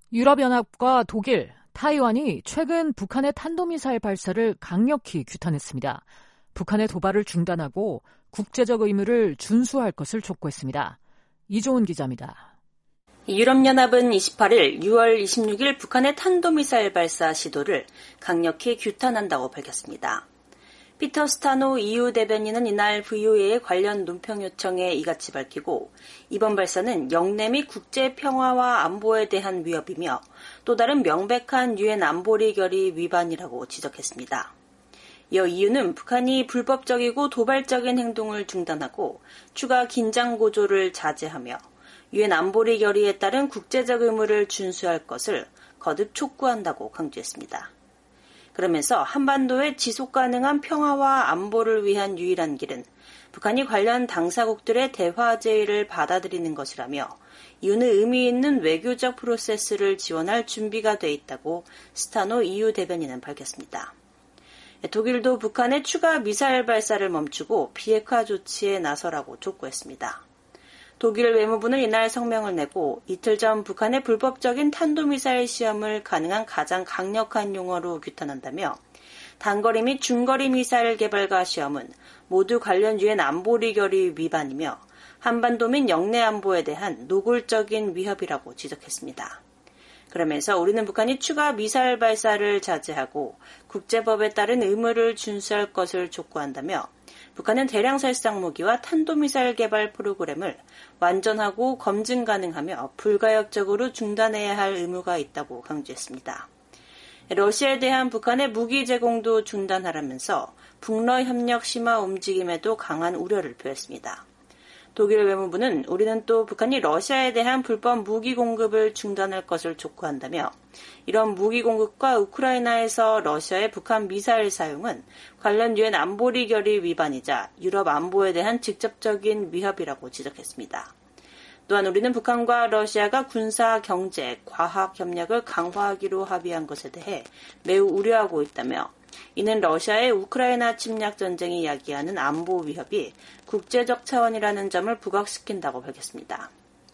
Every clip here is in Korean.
유럽연합과 독일, 타이완이 최근 북한의 탄도미사일 발사를 강력히 규탄했습니다. 북한의 도발을 중단하고 국제적 의무를 준수할 것을 촉구했습니다. 이종훈 기자입니다. 유럽연합은 28일, 6월 26일 북한의 탄도미사일 발사 시도를 강력히 규탄한다고 밝혔습니다. 피터 스타노 EU 대변인은 이날 VOA의 관련 논평 요청에 이같이 밝히고 이번 발사는 영내 및 국제 평화와 안보에 대한 위협이며 또 다른 명백한 유엔 안보리 결의 위반이라고 지적했습니다. 이어 EU는 북한이 불법적이고 도발적인 행동을 중단하고 추가 긴장 고조를 자제하며 유엔 안보리 결의에 따른 국제적 의무를 준수할 것을 거듭 촉구한다고 강조했습니다. 그러면서 한반도의 지속 가능한 평화와 안보를 위한 유일한 길은 북한이 관련 당사국들의 대화 제의를 받아들이는 것이라며 이유는 의미 있는 외교적 프로세스를 지원할 준비가 돼 있다고 스타노 EU 대변인은 밝혔습니다. 독일도 북한의 추가 미사일 발사를 멈추고 비핵화 조치에 나서라고 촉구했습니다. 독일 외무부는 이날 성명을 내고 이틀 전 북한의 불법적인 탄도미사일 시험을 가능한 가장 강력한 용어로 규탄한다며 단거리 및 중거리 미사일 개발과 시험은 모두 관련 유엔 안보리 결의 위반이며 한반도 및 영내 안보에 대한 노골적인 위협이라고 지적했습니다. 그러면서 우리는 북한이 추가 미사일 발사를 자제하고 국제법에 따른 의무를 준수할 것을 촉구한다며 북한은 대량 살상 무기와 탄도미사일 개발 프로그램을 완전하고 검증 가능하며 불가역적으로 중단해야 할 의무가 있다고 강조했습니다. 러시아에 대한 북한의 무기 제공도 중단하라면서 북러 협력 심화 움직임에도 강한 우려를 표했습니다. 독일 외무부는 우리는 또 북한이 러시아에 대한 불법 무기 공급을 중단할 것을 촉구한다며 이런 무기 공급과 우크라이나에서 러시아의 북한 미사일 사용은 관련 유엔 안보리 결의 위반이자 유럽 안보에 대한 직접적인 위협이라고 지적했습니다. 또한 우리는 북한과 러시아가 군사, 경제, 과학 협력을 강화하기로 합의한 것에 대해 매우 우려하고 있다며 이는 러시아의 우크라이나 침략 전쟁이 야기하는 안보 위협이 국제적 차원이라는 점을 부각시킨다고 밝혔습니다.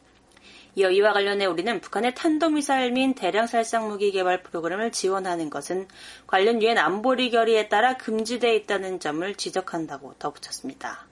이어 이와 관련해 우리는 북한의 탄도미사일 및 대량 살상 무기 개발 프로그램을 지원하는 것은 관련 유엔 안보리 결의에 따라 금지되어 있다는 점을 지적한다고 덧붙였습니다.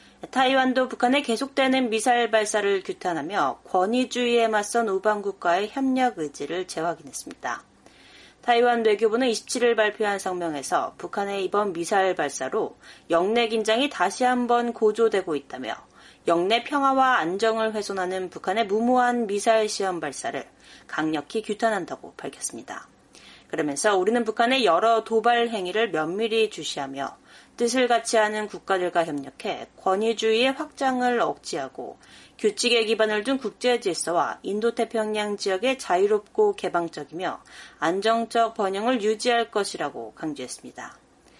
타이완도 북한의 계속되는 미사일 발사를 규탄하며 권위주의에 맞선 우방국과의 협력 의지를 재확인했습니다. 타이완 외교부는 27일 발표한 성명에서 북한의 이번 미사일 발사로 영내 긴장이 다시 한번 고조되고 있다며 영내 평화와 안정을 훼손하는 북한의 무모한 미사일 시험 발사를 강력히 규탄한다고 밝혔습니다. 그러면서 우리는 북한의 여러 도발 행위를 면밀히 주시하며 뜻을 같이 하는 국가들과 협력해 권위주의의 확장을 억제하고 규칙에 기반을 둔 국제 질서와 인도태평양 지역의 자유롭고 개방적이며 안정적 번영을 유지할 것이라고 강조했습니다.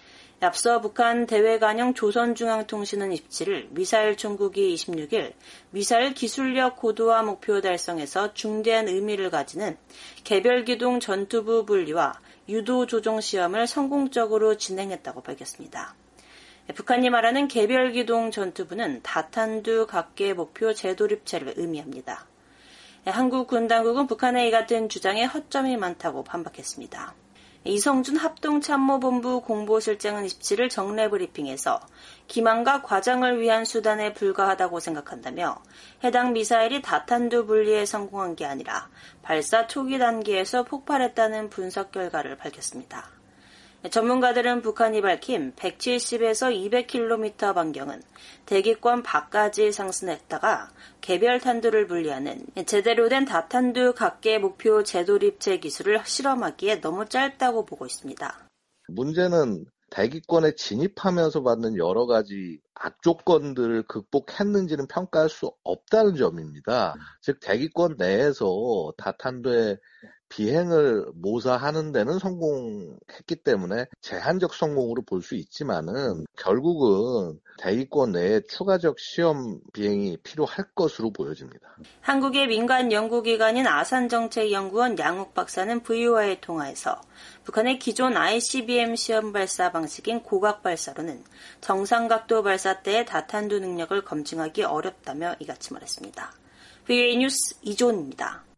앞서 북한 대외관영 조선중앙통신은 27일, 미사일 총국이 26일 미사일 기술력 고도화 목표 달성에서 중대한 의미를 가지는 개별기동 전투부 분리와 유도 조종 시험을 성공적으로 진행했다고 밝혔습니다. 북한이 말하는 개별기동 전투부는 다탄두 각계 목표 재도입체를 의미합니다. 한국 군 당국은 북한의 이 같은 주장에 허점이 많다고 반박했습니다. 이성준 합동참모본부 공보실장은 27일 정례 브리핑에서 기만과 과장을 위한 수단에 불과하다고 생각한다며 해당 미사일이 다탄두 분리에 성공한 게 아니라 발사 초기 단계에서 폭발했다는 분석 결과를 밝혔습니다. 전문가들은 북한이 밝힌 170에서 200km 반경은 대기권 밖까지 상승했다가 개별 탄두를 분리하는 제대로 된 다탄두 각계 목표 재도입체 기술을 실험하기에 너무 짧다고 보고 있습니다. 문제는 대기권에 진입하면서 받는 여러 가지 악조건들을 극복했는지는 평가할 수 없다는 점입니다. 즉 대기권 내에서 다탄두의 비행을 모사하는 데는 성공했기 때문에 제한적 성공으로 볼 수 있지만은 결국은 대기권 내에 추가적 시험 비행이 필요할 것으로 보여집니다. 한국의 민간 연구기관인 아산정책연구원 양욱 박사는 VOA에 통화해서 북한의 기존 ICBM 시험 발사 방식인 고각 발사로는 정상각도 발사 때의 다탄두 능력을 검증하기 어렵다며 이같이 말했습니다. VOA 뉴스 이종훈입니다.